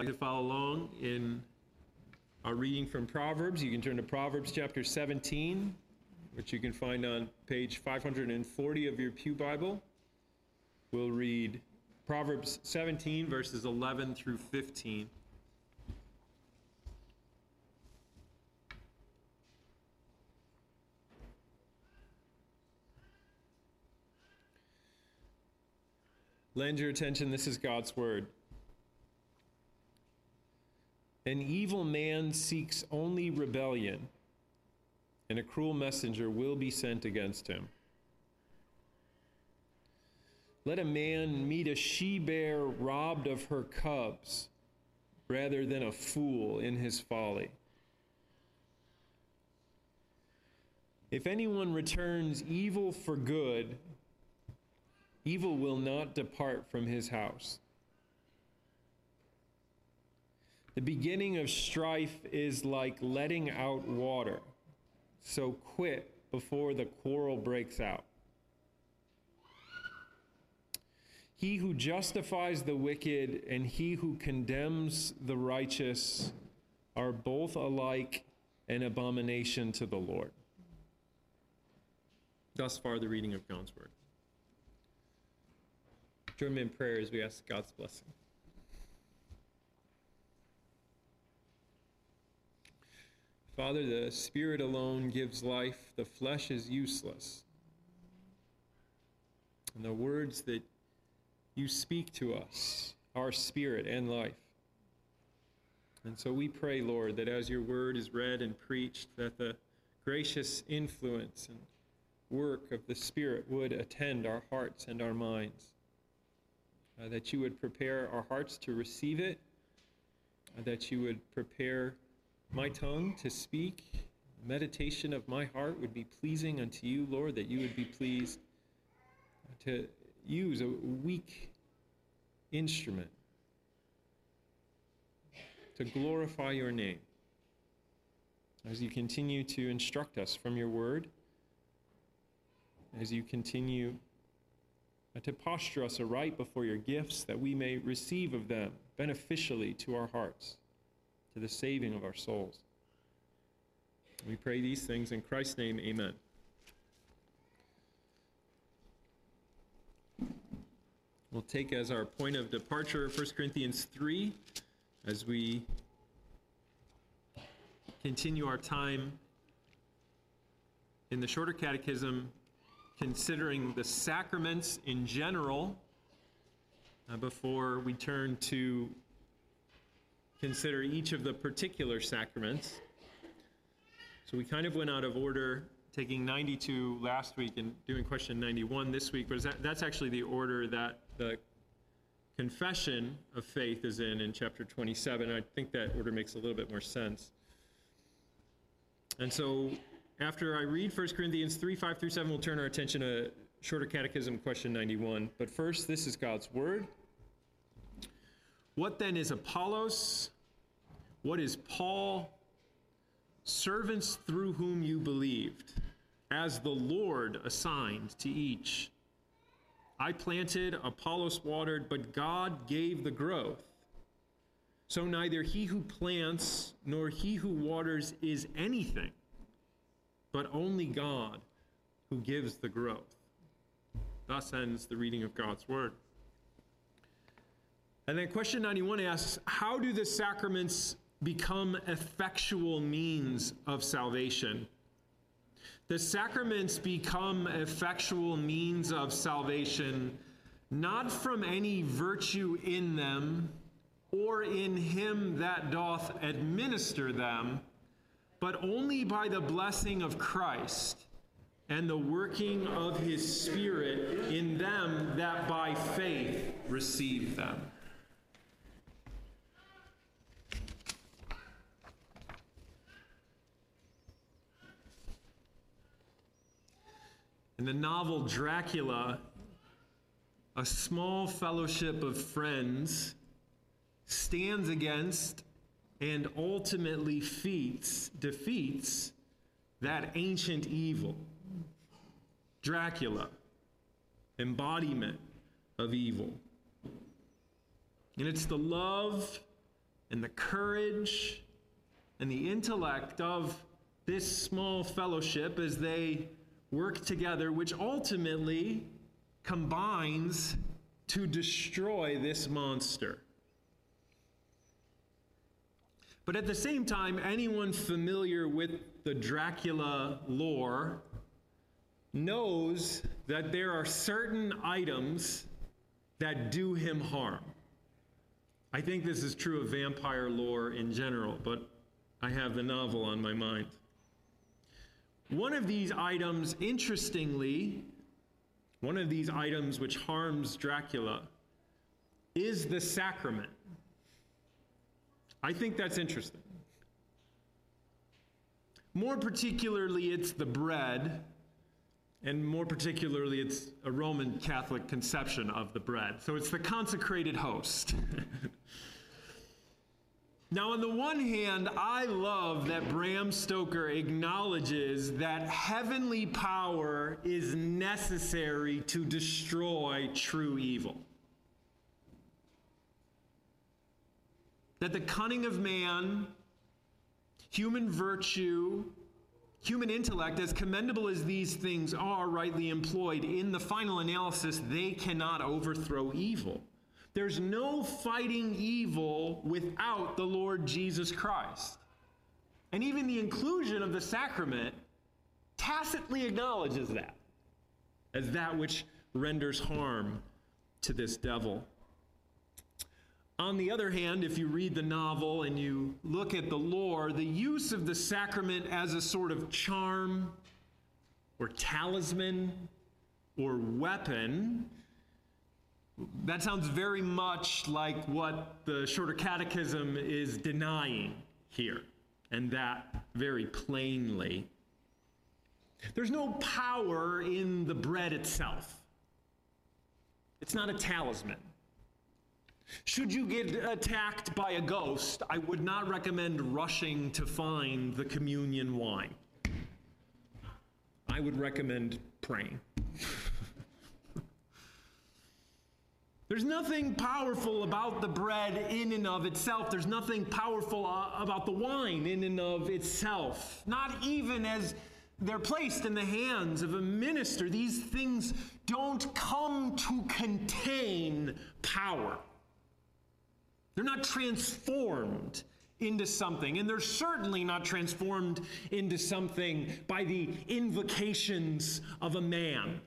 like to follow along in our reading from Proverbs, you can turn to Proverbs chapter 17, which you can find on page 540 of your Pew Bible. We'll read Proverbs 17, verses 11 through 15. Lend your attention, this is God's word. An evil man seeks only rebellion, and a cruel messenger will be sent against him. Let a man meet a she-bear robbed of her cubs, rather than a fool in his folly. If anyone returns evil for good, evil will not depart from his house. The beginning of strife is like letting out water, so quit before the quarrel breaks out. He who justifies the wicked and he who condemns the righteous are both alike an abomination to the Lord. Thus far, the reading of God's word. Join me in prayer as we ask God's blessing. Father, the Spirit alone gives life. The flesh is useless. And the words that you speak to us are spirit and life. And so we pray, Lord, that as your word is read and preached, that the gracious influence and work of the Spirit would attend our hearts and our minds. That you would prepare our hearts to receive it, that you would prepare my tongue to speak. Meditation of my heart would be pleasing unto you, Lord, that you would be pleased to use a weak instrument to glorify your name as you continue to instruct us from your word, as you continue to posture us aright before your gifts, that we may receive of them beneficially to our hearts, to the saving of our souls. We pray these things in Christ's name, amen. We'll take as our point of departure 1 Corinthians 3 as we continue our time in the Shorter Catechism, considering the sacraments in general, before we turn to consider each of the particular sacraments. So we kind of went out of order, taking 92 last week and doing question 91 this week, but that's actually the order that the confession of faith is in chapter 27. I think that order makes a little bit more sense. And so after I read 1 Corinthians 3, 5 through 7, we'll turn our attention to Shorter Catechism, question 91. But first, this is God's word. What then is Apollos? What is Paul? Servants through whom you believed, as the Lord assigned to each. I planted, Apollos watered, but God gave the growth. So neither he who plants nor he who waters is anything, but only God who gives the growth. Thus ends the reading of God's word. And then question 91 asks, how do the sacraments become effectual means of salvation? The sacraments become effectual means of salvation, not from any virtue in them or in him that doth administer them, but only by the blessing of Christ and the working of his Spirit in them that by faith receive them. In the novel Dracula, a small fellowship of friends stands against and ultimately defeats that ancient evil. Dracula, embodiment of evil. And it's the love and the courage and the intellect of this small fellowship as they work together, which ultimately combines to destroy this monster. But at the same time, anyone familiar with the Dracula lore knows that there are certain items that do him harm. I think this is true of vampire lore in general, but I have the novel on my mind. One of these items, interestingly, one of these items which harms Dracula is the sacrament. I think that's interesting. More particularly, it's the bread, and more particularly, it's a Roman Catholic conception of the bread. So it's the consecrated host. Now, on the one hand, I love that Bram Stoker acknowledges that heavenly power is necessary to destroy true evil. That the cunning of man, human virtue, human intellect, as commendable as these things are rightly employed, in the final analysis, they cannot overthrow evil. There's no fighting evil without the Lord Jesus Christ. And even the inclusion of the sacrament tacitly acknowledges that as that which renders harm to this devil. On the other hand, if you read the novel and you look at the lore, the use of the sacrament as a sort of charm or talisman or weapon, that sounds very much like what the Shorter Catechism is denying here, and that very plainly. There's no power in the bread itself. It's not a talisman. Should you get attacked by a ghost, I would not recommend rushing to find the communion wine. I would recommend praying. There's nothing powerful about the bread in and of itself. There's nothing powerful about the wine in and of itself. Not even as they're placed in the hands of a minister. These things don't come to contain power. They're not transformed into something, and they're certainly not transformed into something by the invocations of a man.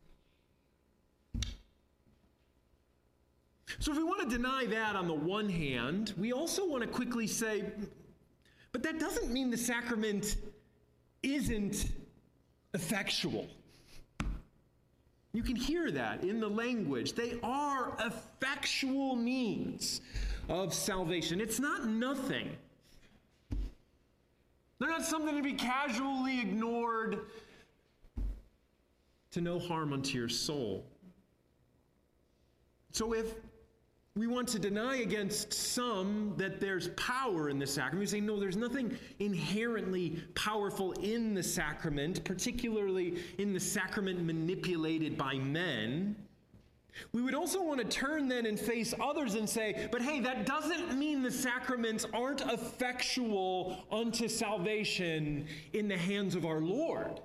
So if we want to deny that on the one hand, we also want to quickly say, but that doesn't mean the sacrament isn't effectual. You can hear that in the language. They are effectual means of salvation. It's not nothing. They're not something to be casually ignored to no harm unto your soul. So if we want to deny against some that there's power in the sacrament, we say, no, there's nothing inherently powerful in the sacrament, particularly in the sacrament manipulated by men. We would also want to turn then and face others and say, but hey, that doesn't mean the sacraments aren't effectual unto salvation in the hands of our Lord.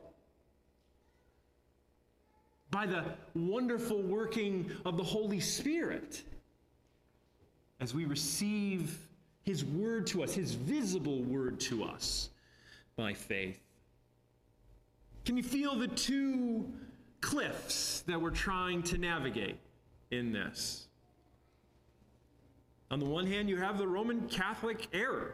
By the wonderful working of the Holy Spirit, as we receive his word to us, his visible word to us by faith. Can you feel the two cliffs that we're trying to navigate in this? On the one hand, you have the Roman Catholic error,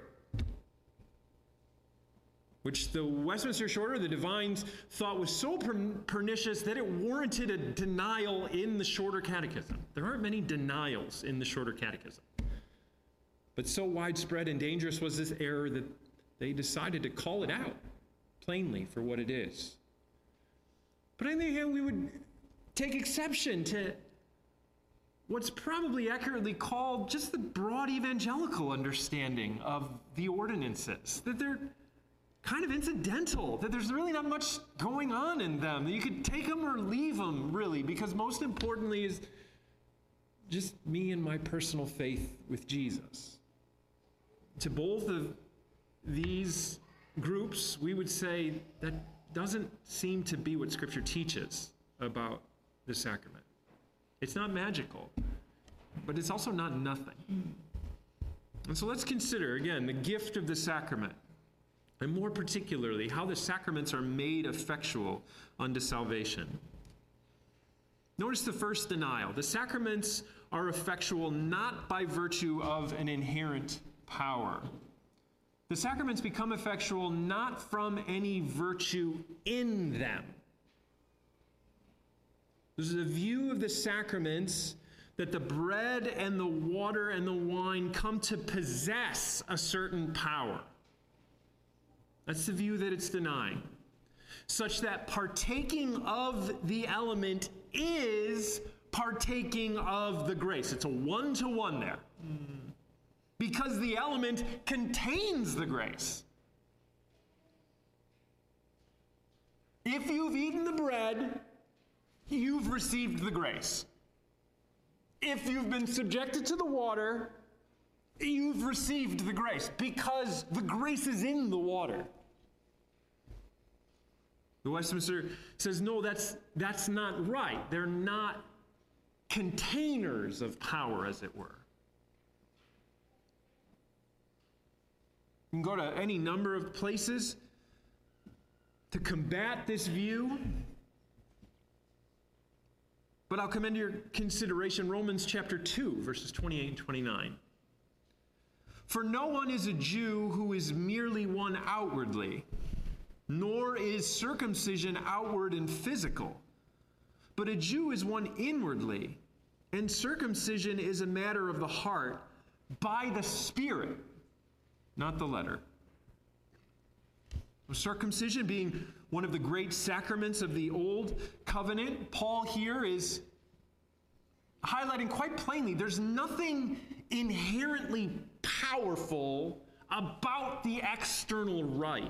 which the Westminster Shorter, the divines, thought was so pernicious that it warranted a denial in the Shorter Catechism. There aren't many denials in the Shorter Catechism. But so widespread and dangerous was this error that they decided to call it out plainly for what it is. But on the other hand, we would take exception to what's probably accurately called just the broad evangelical understanding of the ordinances, that they're kind of incidental, that there's really not much going on in them, that you could take them or leave them, really, because most importantly is just me and my personal faith with Jesus. To both of these groups, we would say that doesn't seem to be what Scripture teaches about the sacrament. It's not magical, but it's also not nothing. And so let's consider, again, the gift of the sacrament, and more particularly, how the sacraments are made effectual unto salvation. Notice the first denial. The sacraments are effectual not by virtue of an inherent power. The sacraments become effectual not from any virtue in them. This is a view of the sacraments that the bread and the water and the wine come to possess a certain power. That's the view that it's denying. Such that partaking of the element is partaking of the grace. It's a one-to-one there. Because the element contains the grace. If you've eaten the bread, you've received the grace. If you've been subjected to the water, you've received the grace, because the grace is in the water. The Westminster says, no, that's not right. They're not containers of power, as it were. You can go to any number of places to combat this view. But I'll commend to your consideration Romans chapter 2, verses 28 and 29. For no one is a Jew who is merely one outwardly, nor is circumcision outward and physical. But a Jew is one inwardly, and circumcision is a matter of the heart by the Spirit, not the letter. Circumcision being one of the great sacraments of the Old Covenant, Paul here is highlighting quite plainly there's nothing inherently powerful about the external rite.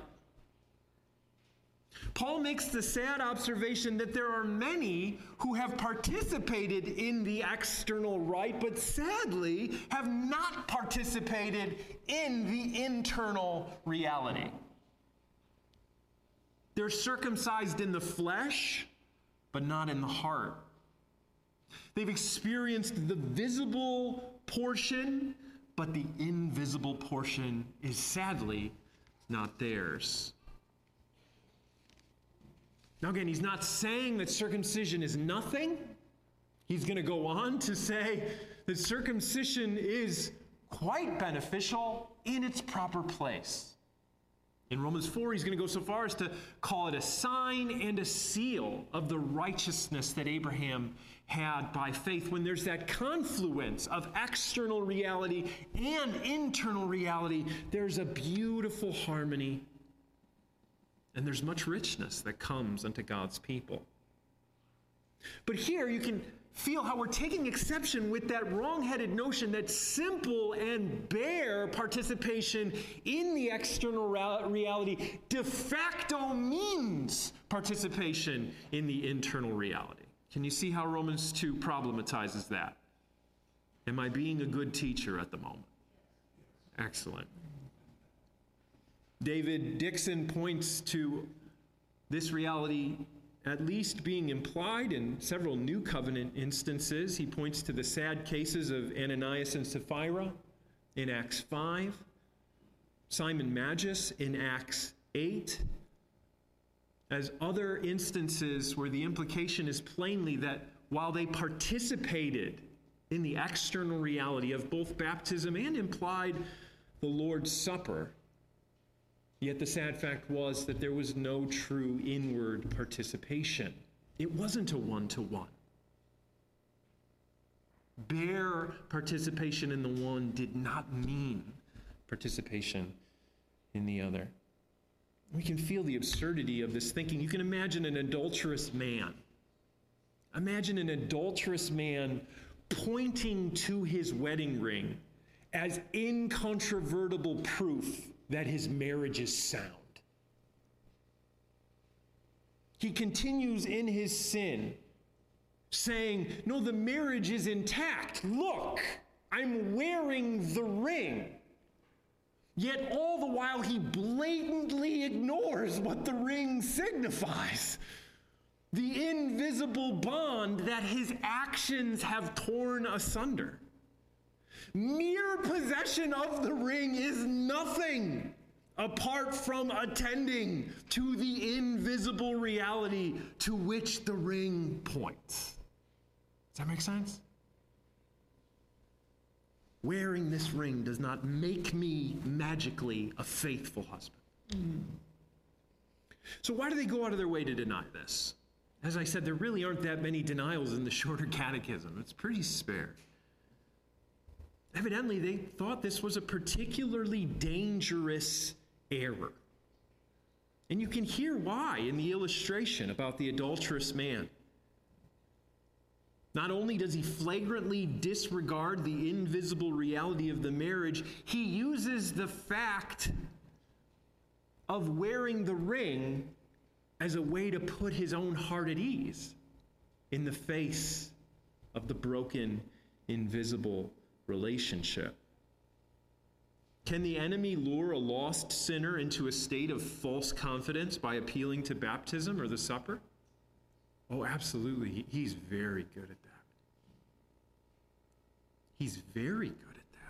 Paul makes the sad observation that there are many who have participated in the external rite, but sadly have not participated in the internal reality. They're circumcised in the flesh, but not in the heart. They've experienced the visible portion, but the invisible portion is sadly not theirs. Now again, he's not saying that circumcision is nothing. He's going to go on to say that circumcision is quite beneficial in its proper place. In Romans 4, he's going to go so far as to call it a sign and a seal of the righteousness that Abraham had by faith. When there's that confluence of external reality and internal reality, there's a beautiful harmony. And there's much richness that comes unto God's people. But here you can feel how we're taking exception with that wrong-headed notion that simple and bare participation in the external reality de facto means participation in the internal reality. Can you see how Romans 2 problematizes that? Am I being a good teacher at the moment? Excellent. David Dixon points to this reality at least being implied in several New Covenant instances. He points to the sad cases of Ananias and Sapphira in Acts 5, Simon Magus in Acts 8, as other instances where the implication is plainly that while they participated in the external reality of both baptism and implied the Lord's Supper, yet the sad fact was that there was no true inward participation. It wasn't a one-to-one. Bare participation in the one did not mean participation in the other. We can feel the absurdity of this thinking. You can imagine an adulterous man. Imagine an adulterous man pointing to his wedding ring as incontrovertible proof that his marriage is sound. He continues in his sin, saying, no, the marriage is intact. Look, I'm wearing the ring. Yet all the while he blatantly ignores what the ring signifies. The invisible bond that his actions have torn asunder. Mere possession of the ring is nothing apart from attending to the invisible reality to which the ring points. Does that make sense? Wearing this ring does not make me magically a faithful husband. So why do they go out of their way to deny this? As I said, there really aren't that many denials in the Shorter Catechism. It's pretty spare. Evidently, they thought this was a particularly dangerous error. And you can hear why in the illustration about the adulterous man. Not only does he flagrantly disregard the invisible reality of the marriage, he uses the fact of wearing the ring as a way to put his own heart at ease in the face of the broken, invisible relationship. Can the enemy lure a lost sinner into a state of false confidence by appealing to baptism or the supper? Oh, absolutely. He's very good at that. He's very good at that.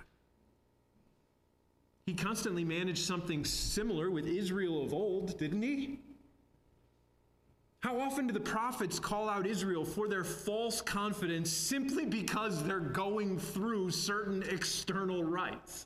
He constantly managed something similar with Israel of old, didn't he? How often do the prophets call out Israel for their false confidence simply because they're going through certain external rites?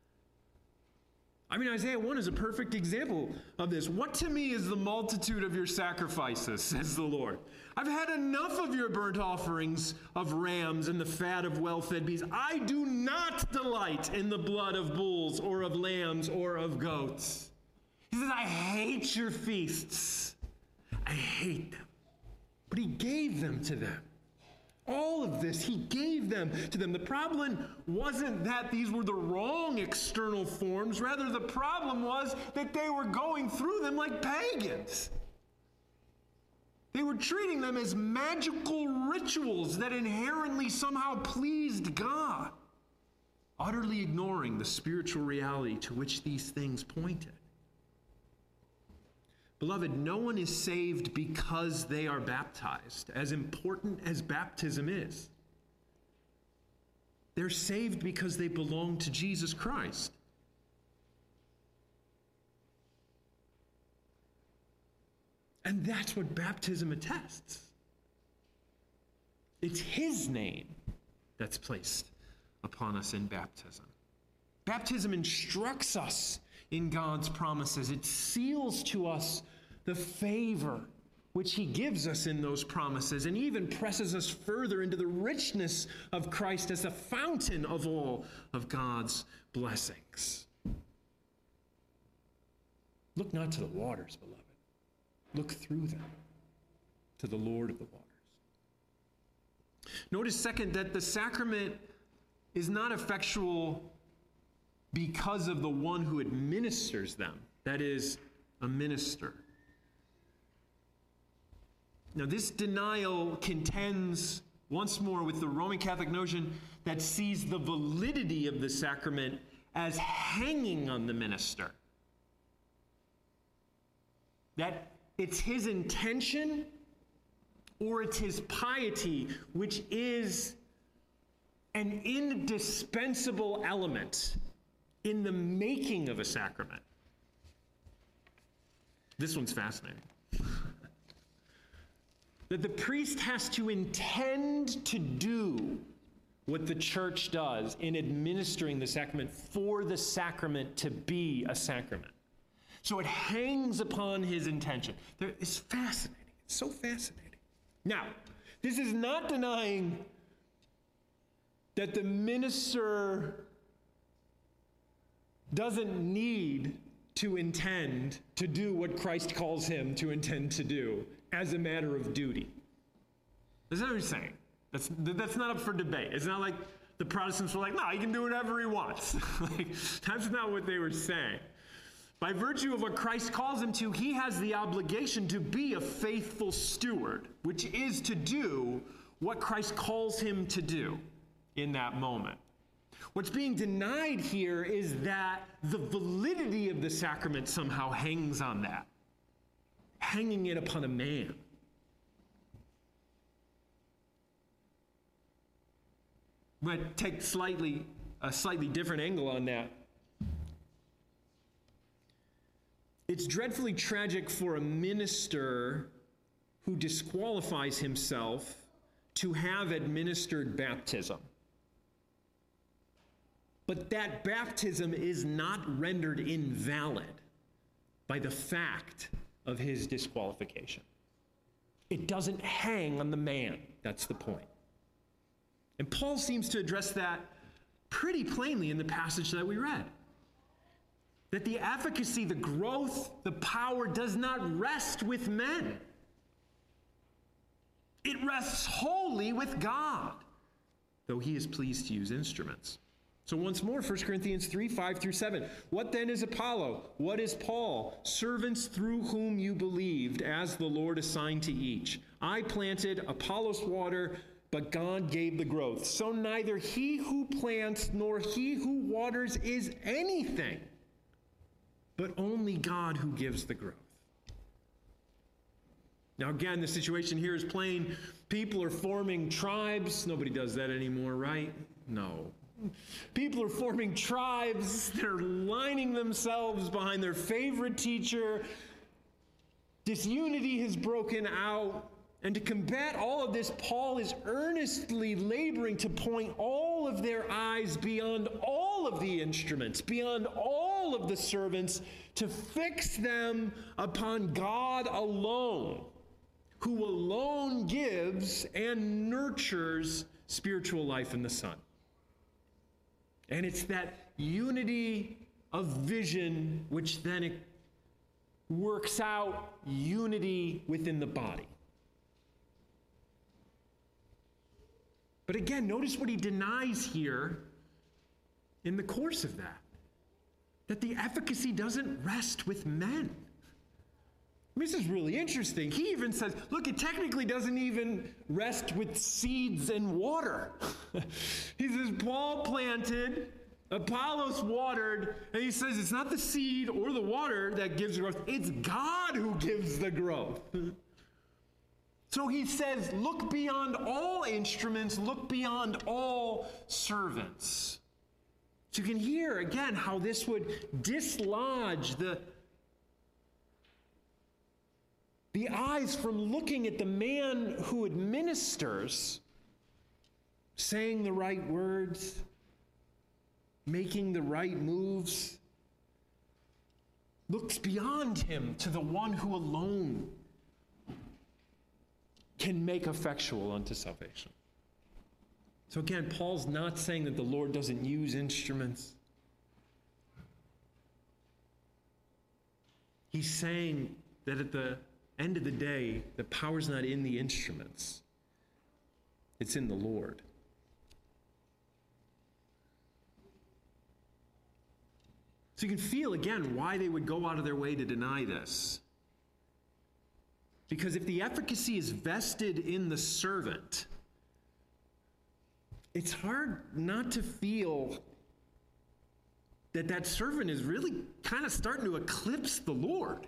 I mean, Isaiah 1 is a perfect example of this. What to me is the multitude of your sacrifices, says the Lord. I've had enough of your burnt offerings of rams and the fat of well-fed beasts. I do not delight in the blood of bulls or of lambs or of goats. He says, I hate your feasts. I hate them. But he gave them to them. All of this, he gave them to them. The problem wasn't that these were the wrong external forms. Rather, the problem was that they were going through them like pagans. They were treating them as magical rituals that inherently somehow pleased God, utterly ignoring the spiritual reality to which these things pointed. Beloved, no one is saved because they are baptized, as important as baptism is. They're saved because they belong to Jesus Christ. And that's what baptism attests. It's his name that's placed upon us in baptism. Baptism instructs us in God's promises. It seals to us the favor which he gives us in those promises, and even presses us further into the richness of Christ as the fountain of all of God's blessings. Look not to the waters, beloved. Look through them to the Lord of the waters. Notice, second, that the sacrament is not effectual because of the one who administers them, that is, a minister. Now, this denial contends once more with the Roman Catholic notion that sees the validity of the sacrament as hanging on the minister. That it's his intention or it's his piety which is an indispensable element in the making of a sacrament. This one's fascinating. That the priest has to intend to do what the church does in administering the sacrament for the sacrament to be a sacrament. So it hangs upon his intention. It's fascinating. It's so fascinating. Now, this is not denying that the minister doesn't need to intend to do what Christ calls him to intend to do as a matter of duty. That's not what he's saying. That's not up for debate. It's not like the Protestants were like, no, he can do whatever he wants. That's not what they were saying. By virtue of what Christ calls him to, he has the obligation to be a faithful steward, which is to do what Christ calls him to do in that moment. What's being denied here is that the validity of the sacrament somehow hangs on that, hanging it upon a man. I'm going to take a slightly different angle on that. It's dreadfully tragic for a minister who disqualifies himself to have administered baptism. But that baptism is not rendered invalid by the fact of his disqualification. It doesn't hang on the man. That's the point. And Paul seems to address that pretty plainly in the passage that we read. That the efficacy, the growth, the power does not rest with men. It rests wholly with God, though he is pleased to use instruments. So once more, 1 Corinthians 3, 5 through 7. What then is Apollo? What is Paul? Servants through whom you believed, as the Lord assigned to each. I planted, Apollos watered, but God gave the growth. So neither he who plants nor he who waters is anything, but only God who gives the growth. Now again, the situation here is plain. People are forming tribes. Nobody does that anymore, right? No. People are forming tribes. They're lining themselves behind their favorite teacher. Disunity has broken out. And to combat all of this, Paul is earnestly laboring to point all of their eyes beyond all of the instruments, beyond all of the servants, to fix them upon God alone, who alone gives and nurtures spiritual life in the Son. And it's that unity of vision which then it works out unity within the body. But again, notice what he denies here in the course of that. That the efficacy doesn't rest with men. This is really interesting. He even says, look, it technically doesn't even rest with seeds and water. He says, Paul planted, Apollos watered, and he says it's not the seed or the water that gives growth, it's God who gives the growth. So he says, look beyond all instruments, look beyond all servants. So you can hear, again, how this would dislodge the eyes from looking at the man who administers, saying the right words, making the right moves, looks beyond him to the one who alone can make effectual unto salvation. So again, Paul's not saying that the Lord doesn't use instruments. He's saying that at the end of the day, the power's not in the instruments. It's in the Lord. So you can feel, again, why they would go out of their way to deny this. Because if the efficacy is vested in the servant, it's hard not to feel that that servant is really kind of starting to eclipse the Lord.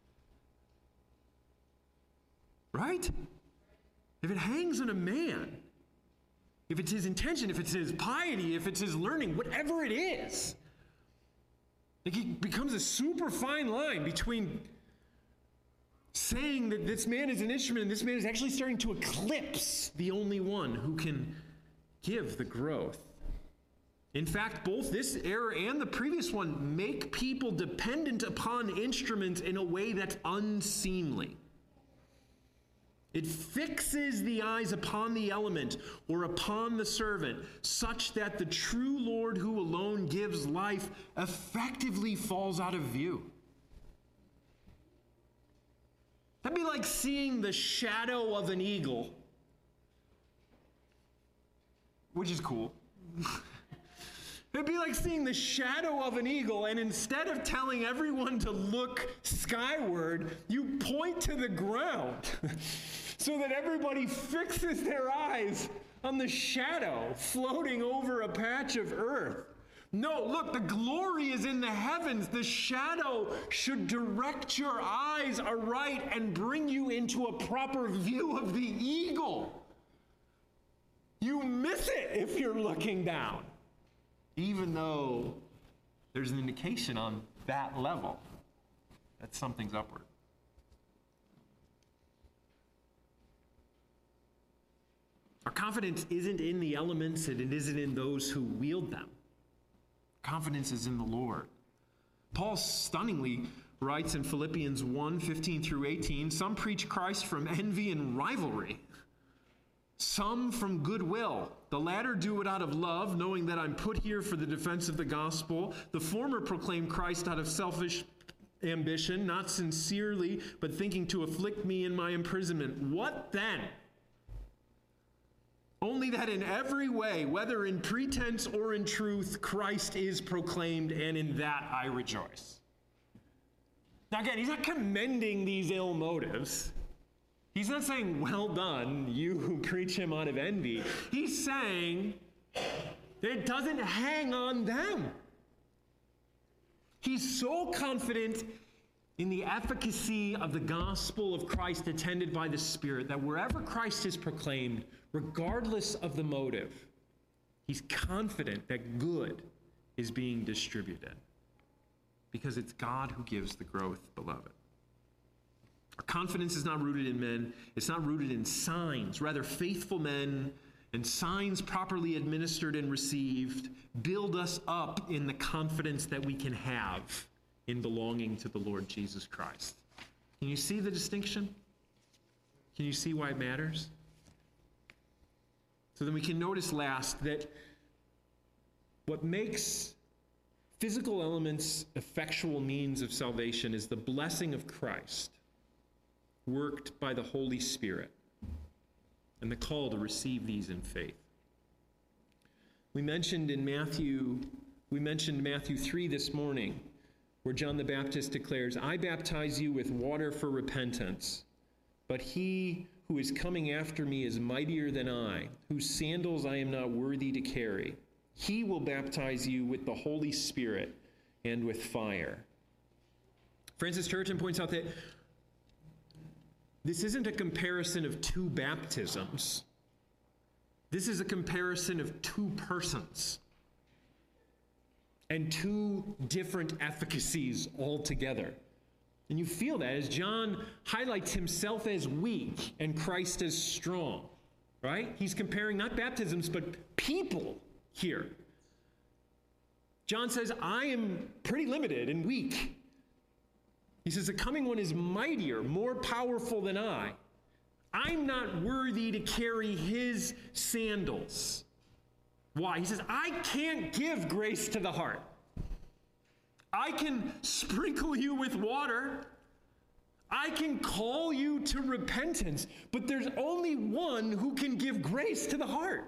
Right? If it hangs on a man, if it's his intention, if it's his piety, if it's his learning, whatever it is, it becomes a super fine line between saying that this man is an instrument and this man is actually starting to eclipse the only one who can give the growth. In fact, both this error and the previous one make people dependent upon instruments in a way that's unseemly. It fixes the eyes upon the element or upon the servant, such that the true Lord who alone gives life effectively falls out of view. That'd be like seeing the shadow of an eagle, which is cool. It'd be like seeing the shadow of an eagle, and instead of telling everyone to look skyward, you point to the ground so that everybody fixes their eyes on the shadow floating over a patch of earth. No, look, the glory is in the heavens. The shadow should direct your eyes aright and bring you into a proper view of the eagle. You miss it if you're looking down, even though there's an indication on that level that something's upward. Our confidence isn't in the elements and it isn't in those who wield them. Confidence is in the Lord. Paul stunningly writes in Philippians 1:15 through 18, some preach Christ from envy and rivalry, some from goodwill. The latter do it out of love, knowing that I'm put here for the defense of the gospel. The former proclaim Christ out of selfish ambition, not sincerely, but thinking to afflict me in my imprisonment. What then? Only that in every way, whether in pretense or in truth, Christ is proclaimed, and in that I rejoice. Now again, he's not commending these ill motives. He's not saying, well done, you who preach him out of envy. He's saying that it doesn't hang on them. He's so confident in the efficacy of the gospel of Christ attended by the Spirit that wherever Christ is proclaimed, regardless of the motive, he's confident that good is being distributed because it's God who gives the growth, beloved. Our confidence is not rooted in men. It's not rooted in signs. Rather, faithful men and signs properly administered and received build us up in the confidence that we can have in belonging to the Lord Jesus Christ. Can you see the distinction? Can you see why it matters? So then we can notice last that what makes physical elements effectual means of salvation is the blessing of Christ worked by the Holy Spirit and the call to receive these in faith. We mentioned Matthew 3 this morning, where John the Baptist declares, I baptize you with water for repentance, but he who is coming after me is mightier than I, whose sandals I am not worthy to carry. He will baptize you with the Holy Spirit and with fire. Francis Turretin points out that this isn't a comparison of two baptisms. This is a comparison of two persons and two different efficacies altogether. And you feel that as John highlights himself as weak and Christ as strong, right? He's comparing not baptisms, but people here. John says, I am pretty limited and weak. He says, the coming one is mightier, more powerful than I. I'm not worthy to carry his sandals. Why? He says, I can't give grace to the heart. I can sprinkle you with water. I can call you to repentance, but there's only one who can give grace to the heart.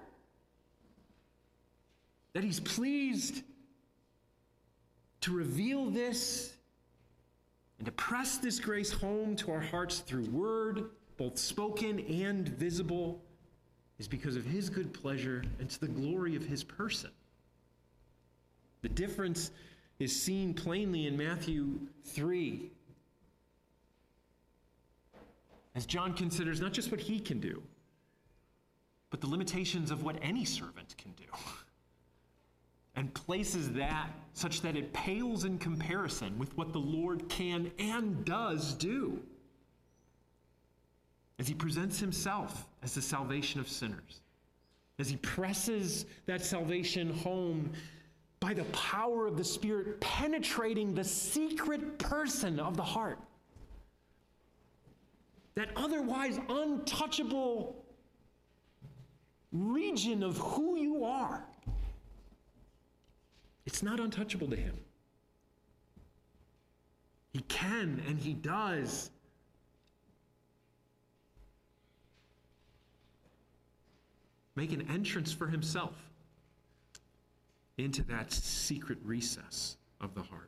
That he's pleased to reveal this and to press this grace home to our hearts through word, both spoken and visible, is because of his good pleasure and to the glory of his person. The difference is seen plainly in Matthew 3. As John considers not just what he can do, but the limitations of what any servant can do. And places that such that it pales in comparison with what the Lord can and does do. As he presents himself as the salvation of sinners. As he presses that salvation home by the power of the Spirit penetrating the secret person of the heart. That otherwise untouchable region of who you are. It's not untouchable to him. He can and he does. Make an entrance for himself into that secret recess of the heart.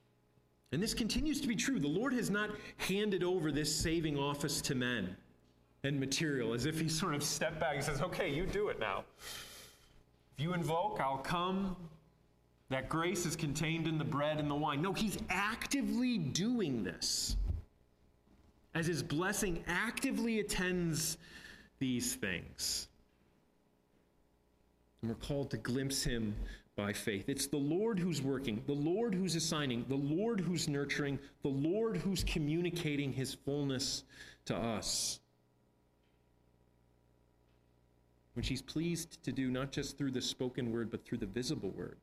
And this continues to be true. The Lord has not handed over this saving office to men. and material, as if he sort of stepped back and says, okay, you do it now. If you invoke, I'll come. That grace is contained in the bread and the wine. No, he's actively doing this, as his blessing actively attends these things. And we're called to glimpse him by faith. It's the Lord who's working, the Lord who's assigning, the Lord who's nurturing, the Lord who's communicating his fullness to us, which he's pleased to do not just through the spoken word, but through the visible word.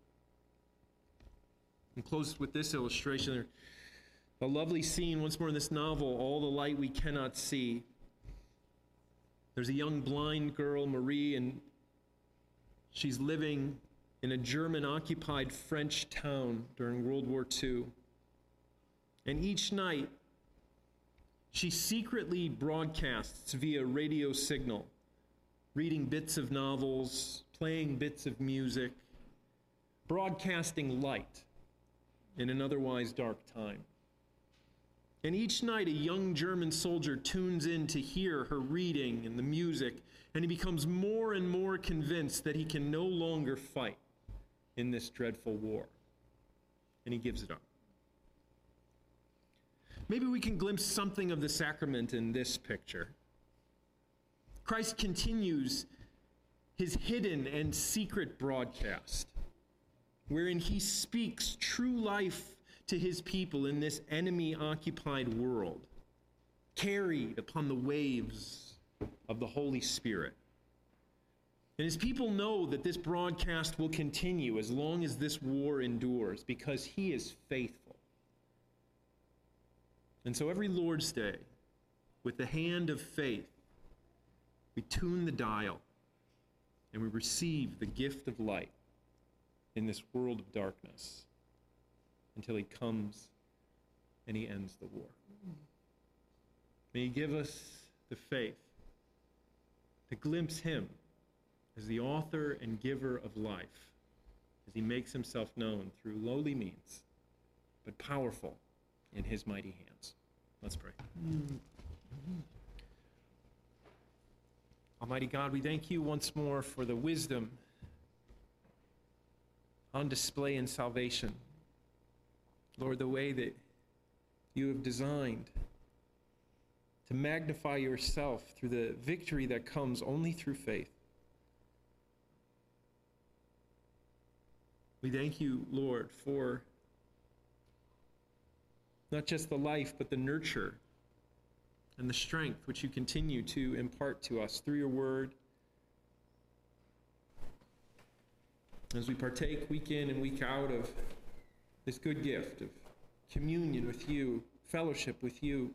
And close with this illustration. A lovely scene once more in this novel, All the Light We Cannot See. There's a young blind girl, Marie, and she's living in a German-occupied French town during World War II. And each night, she secretly broadcasts via radio signal, reading bits of novels, playing bits of music, broadcasting light in an otherwise dark time. And each night, a young German soldier tunes in to hear her reading and the music, and he becomes more and more convinced that he can no longer fight in this dreadful war. And he gives it up. Maybe we can glimpse something of the sacrament in this picture. Christ continues his hidden and secret broadcast, wherein he speaks true life to his people in this enemy-occupied world, carried upon the waves of the Holy Spirit. And his people know that this broadcast will continue as long as this war endures, because he is faithful. And so every Lord's Day, with the hand of faith, we tune the dial and we receive the gift of light in this world of darkness until he comes and he ends the war. May he give us the faith to glimpse him as the author and giver of life, as he makes himself known through lowly means, but powerful in his mighty hands. Let's pray. Almighty God, we thank you once more for the wisdom on display in salvation. Lord, the way that you have designed to magnify yourself through the victory that comes only through faith. We thank you, Lord, for not just the life, but the nurture and the strength which you continue to impart to us through your word. As we partake week in and week out of this good gift of communion with you, fellowship with you,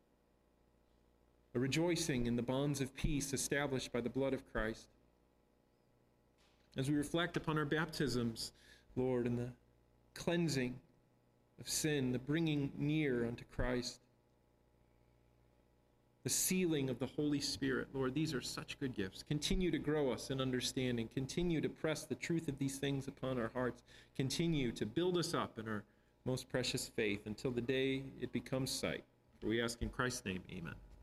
a rejoicing in the bonds of peace established by the blood of Christ. As we reflect upon our baptisms, Lord, and the cleansing of sin, the bringing near unto Christ, the sealing of the Holy Spirit, Lord, these are such good gifts. Continue to grow us in understanding. Continue to press the truth of these things upon our hearts. Continue to build us up in our most precious faith until the day it becomes sight. For we ask in Christ's name, amen.